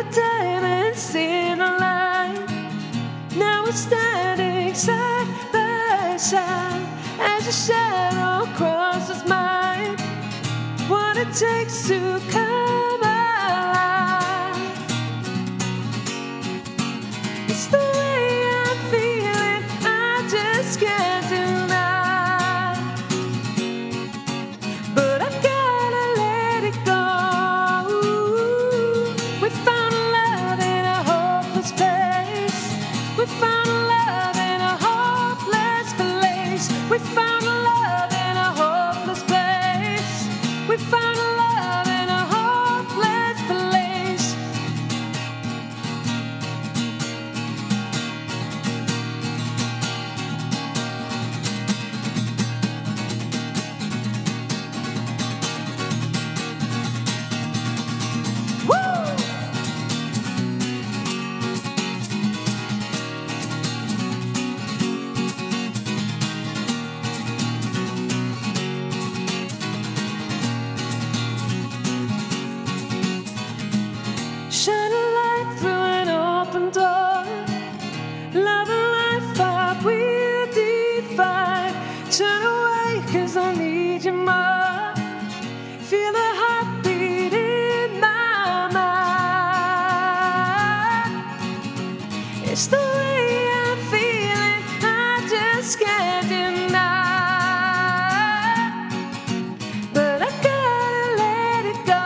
diamonds in the light. Now we're standing side by side as a shadow crosses mine. What it takes to come alive. It's the way I'm feeling, I just can't deny. But I've gotta let it go. We found love in a hopeless place. We found love in a hopeless place. We found love in a hopeless place. We found love in a hopeless place. Woo! Shine a light through an open door. Love and life are we'll define. Turn away 'cause I need you more. Feel the heartbeat in my mind. It's the way I'm feeling, I just can't deny. But I gotta let it go.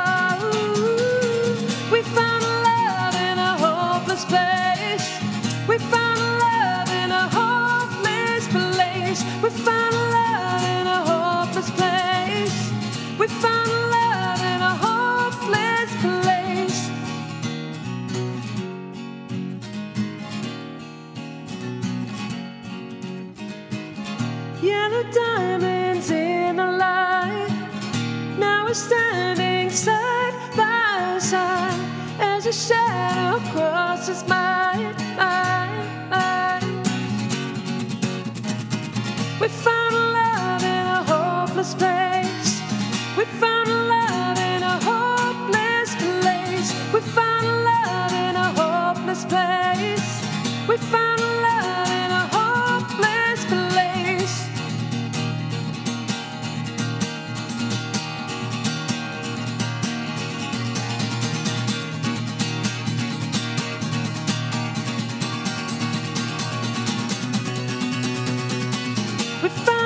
We found love in a hopeless place. We found love in a hopeless place. We found love in a hopeless place. We found love in a hopeless place. Yellow diamonds in the light. Now we're standing side by side as a shadow crosses mine. We found love in a hopeless place. We found love in a hopeless place. We found love in a hopeless place. We found love in a hopeless place. We found